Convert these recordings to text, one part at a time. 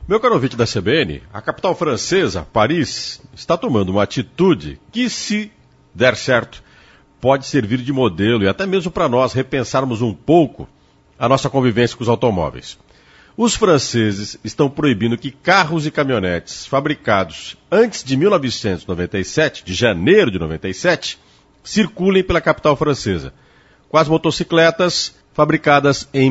Meu caro ouvinte da CBN, a capital francesa, Paris, está tomando uma atitude que, se der certo, pode servir de modelo e até mesmo para nós repensarmos um pouco a nossa convivência com os automóveis. Os franceses estão proibindo que carros e caminhonetes fabricados antes de 1997, de janeiro de 97, circulem pela capital francesa, com as motocicletas fabricadas em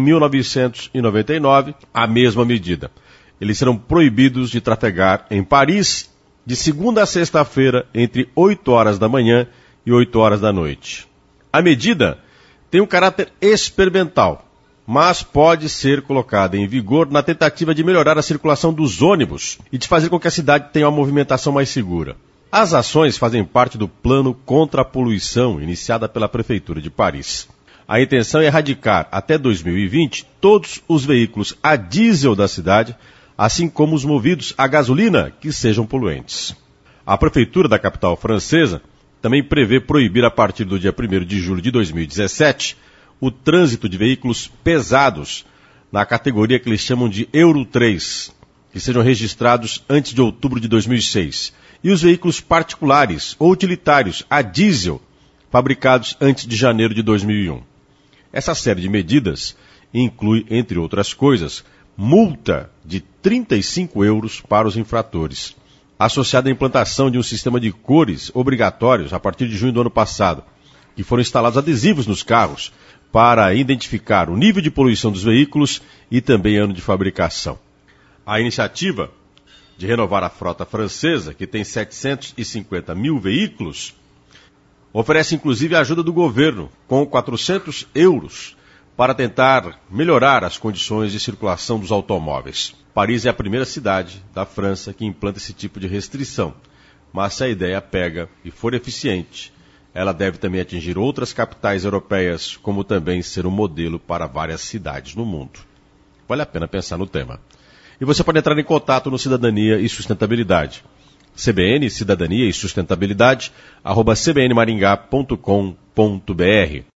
1999, a mesma medida. Eles serão proibidos de trafegar em Paris de segunda a sexta-feira entre 8 horas da manhã e 8 horas da noite. A medida tem um caráter experimental, mas pode ser colocada em vigor na tentativa de melhorar a circulação dos ônibus e de fazer com que a cidade tenha uma movimentação mais segura. As ações fazem parte do plano contra a poluição iniciada pela Prefeitura de Paris. A intenção é erradicar até 2020 todos os veículos a diesel da cidade, assim como os movidos a gasolina que sejam poluentes. A Prefeitura da capital francesa também prevê proibir a partir do dia 1º de julho de 2017 o trânsito de veículos pesados na categoria que eles chamam de Euro 3, que sejam registrados antes de outubro de 2006, e os veículos particulares ou utilitários a diesel fabricados antes de janeiro de 2001. Essa série de medidas inclui, entre outras coisas, multa de 35 euros para os infratores, associada à implantação de um sistema de cores obrigatórios a partir de junho do ano passado, que foram instalados adesivos nos carros para identificar o nível de poluição dos veículos e também ano de fabricação. A iniciativa de renovar a frota francesa, que tem 750 mil veículos, oferece inclusive a ajuda do governo, com 400 euros, para tentar melhorar as condições de circulação dos automóveis. Paris é a primeira cidade da França que implanta esse tipo de restrição, mas se a ideia pega e for eficiente, ela deve também atingir outras capitais europeias, como também ser um modelo para várias cidades no mundo. Vale a pena pensar no tema. E você pode entrar em contato no Cidadania e Sustentabilidade. CBN, Cidadania e Sustentabilidade, @cbnmaringá.com.br.